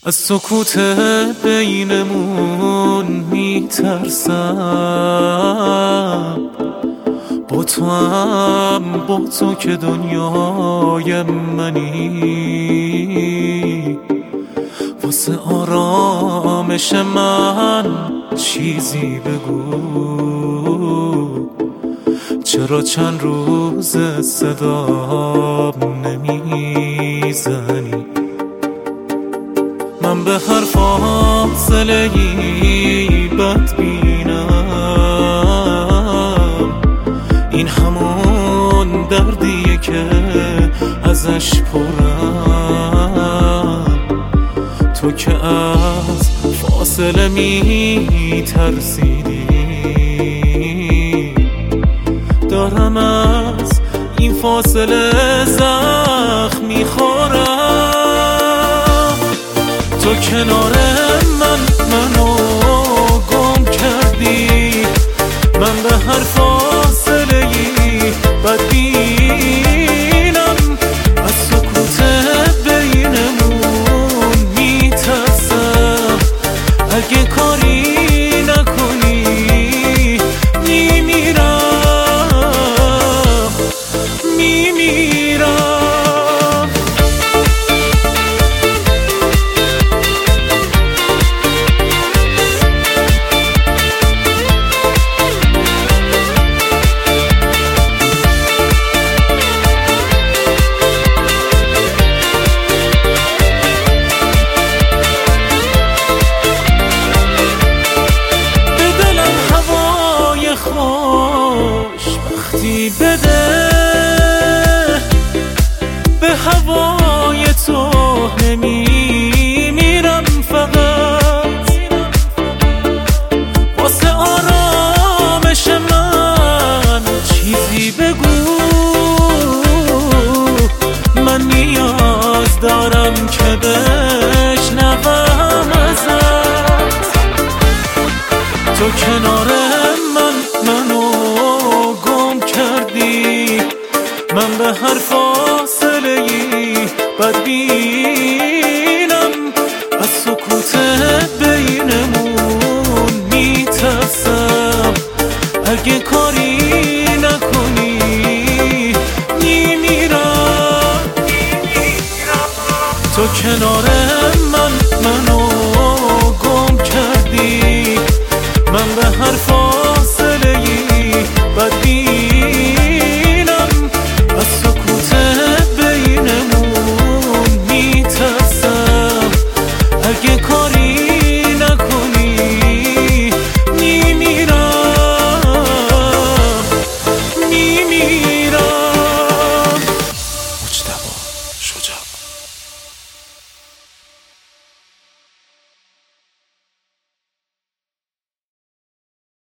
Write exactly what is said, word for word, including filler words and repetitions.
از سکوت بینمون میترسم، با تو هم با تو که دنیای منی. واسه آرامش من چیزی بگو، چرا چند روز صدام نمیزنی؟ من به هر فاصله ای بدبینم، این همون دردیه که ازش پرم. تو که از فاصله می ترسیدی، دارم از این فاصله زخم میخورم. تو کنار من منو گم کردی، من به هر فاصله ای بدبینم. از سکوت بینمون میترسم، اگه کاری نکنی میمیرم میمیرم. خوشبختی بده، به هوای تو نمیمیرم، فقط واسه آرامش من چیزی بگو. من نیاز دارم که بشنوم ازت. تو کنار من منو گم کردی، من به هر فاصله ای بدبینم. از سکوت بینمون میترسم، اگه کاری نکنی میمیرم. تو کنار من منو گم کردی، من به هر فاصله ای بدبینم.